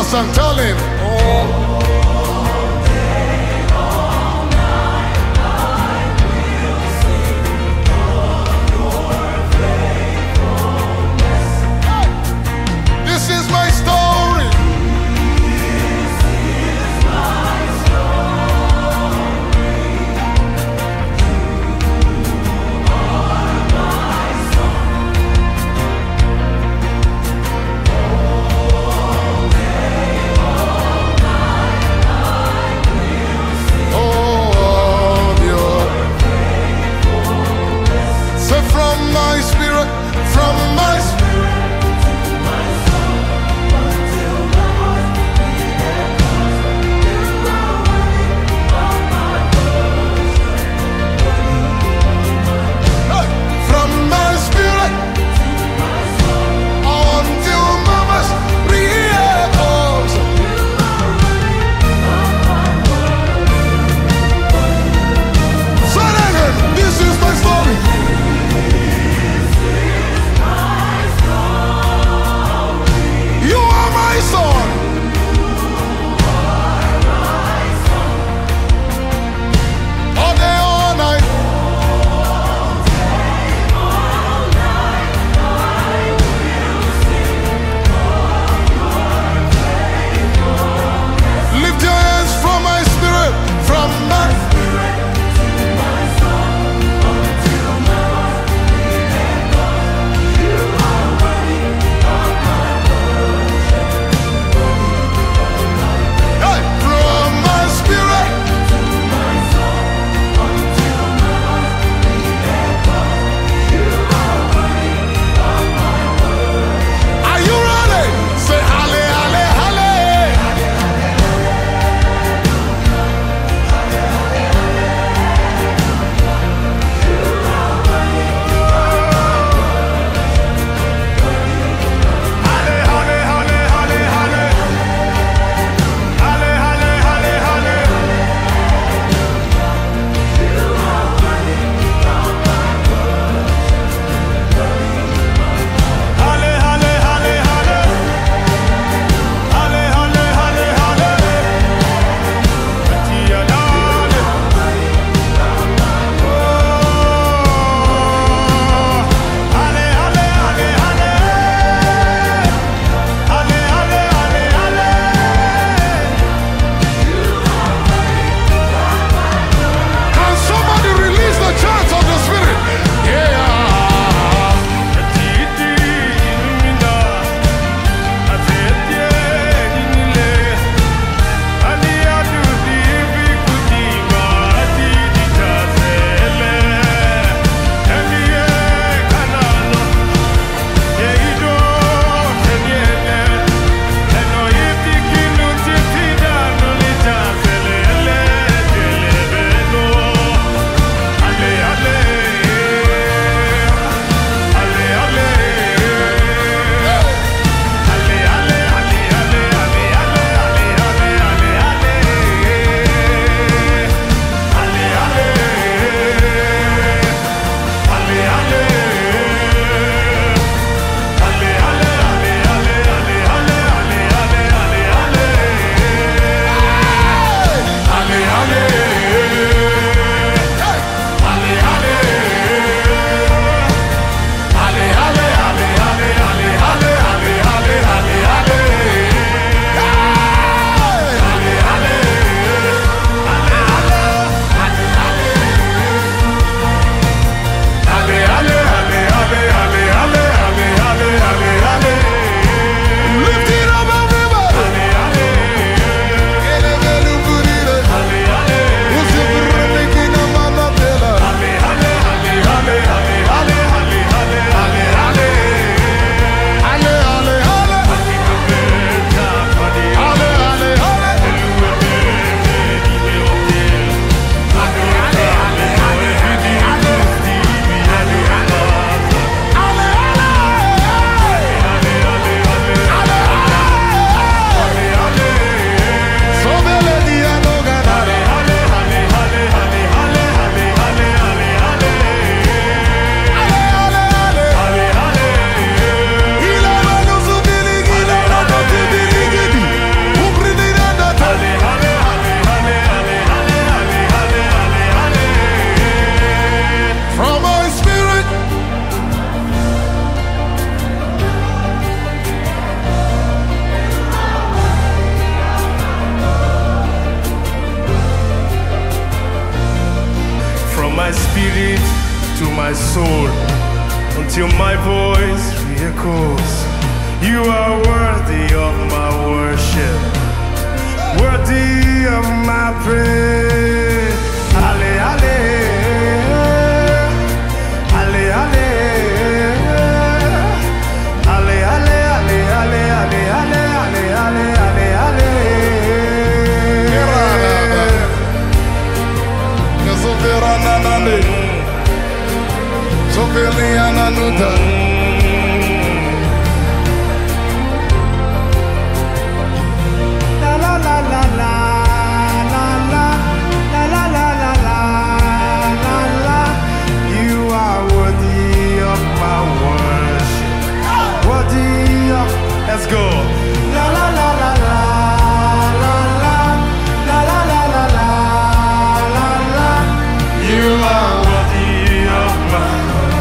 song, tell him. Oh. This is my story. to my soul until my voice re-echoes. You are worthy of my worship, worthy of my praise. Ale, ale, ale, ale, ale, ale, ale, ale, ale, ale, ale, ale, ale. You are worthy of my worship, worthy of. Let's go. La la la la la la la la la la la la la. You are worthy of my.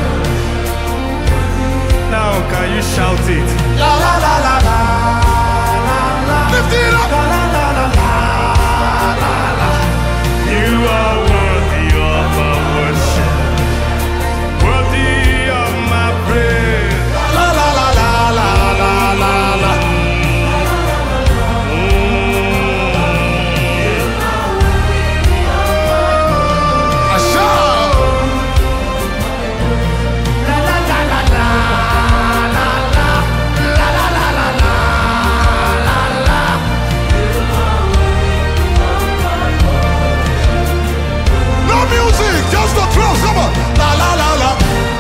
Now can you shout it? La la la la la la la. Lift it up. La la la la la la la. You are worthy of my worship, worthy of my praise. La la la la la la la la. Just the truth, come on. La la la la.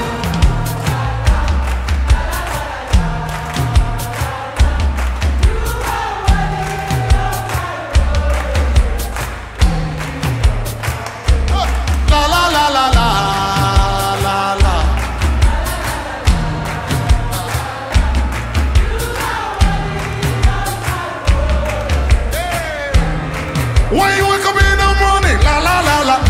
La la la la la la la. When you wake up in the morning, la la la la.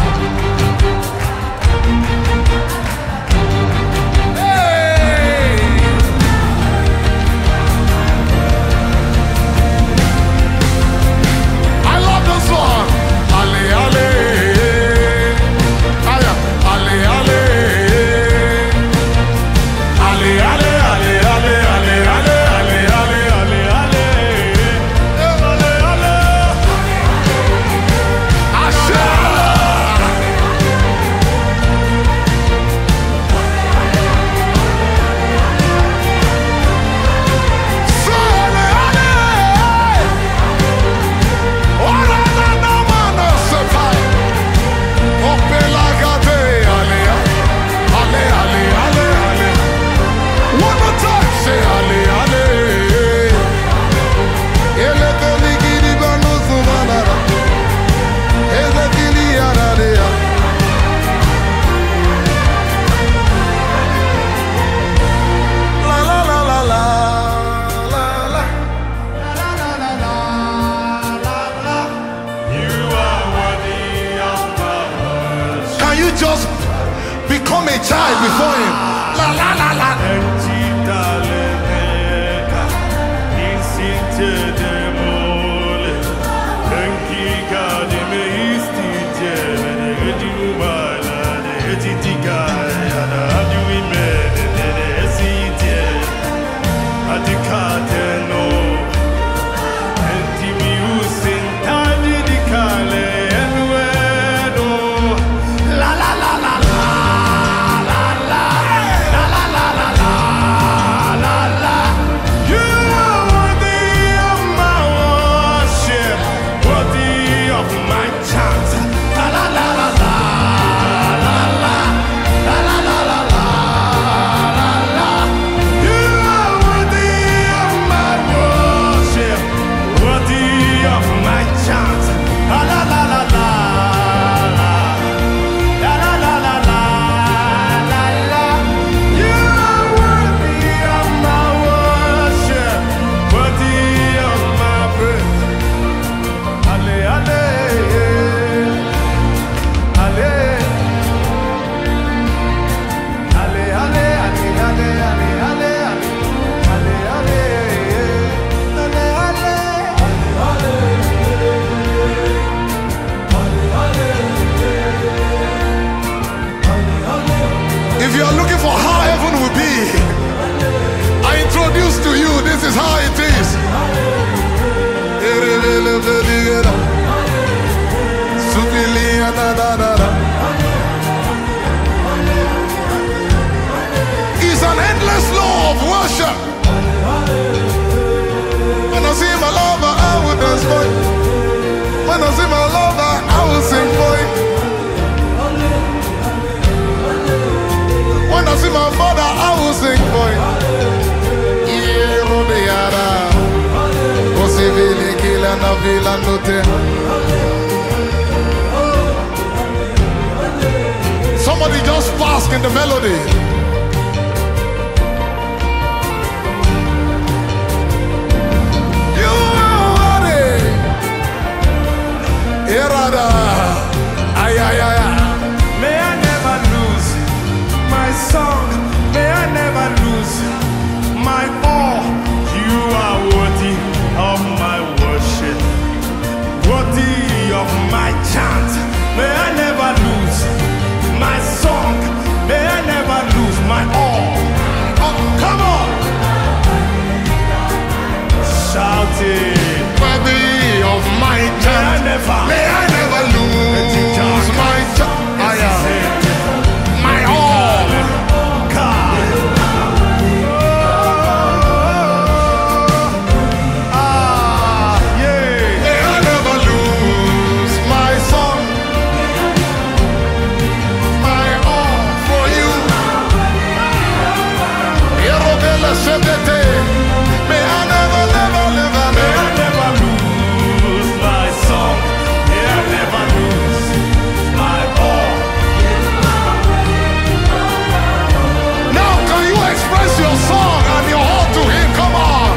Just become a child before him. La la la la. La It's an endless law of worship. When I see my lover, I will dance for him. When I see my lover, I will sing for him. When I see my mother, I will sing for him. Somebody just bask in the melody. You are worthy. Irada. Ay, ay, ay, ay. May I never lose my song. May I never lose my all. You are worthy of my worship, worthy of my chant. May I never lose my song. May I never lose my all. Oh, come on, shout it. Worthy of my chant. May I never lose my chant. My all. May I never lose my song. My all for you. May I never, never, never, May I never. never lose my song. May I never lose my all. Now can you express your song and your heart to him? Come on.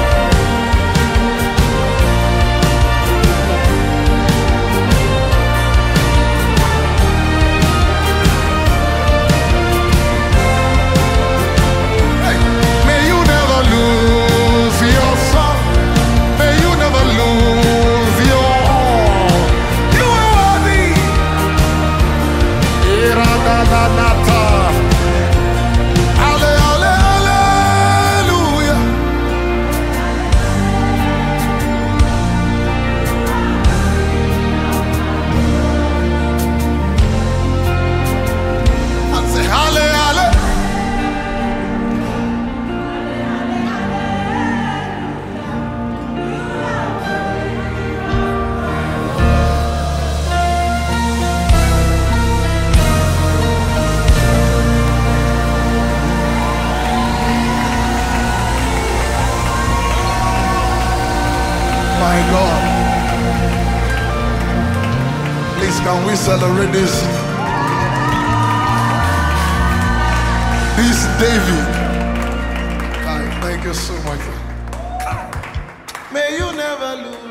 Hey, may you never lose your song. May you never lose your all. You are worthy. Iradanata. Ale, ale, hallelujah. And say, ale, ale. My God. Please, can we celebrate this? This David. Thank you so much. May you never lose.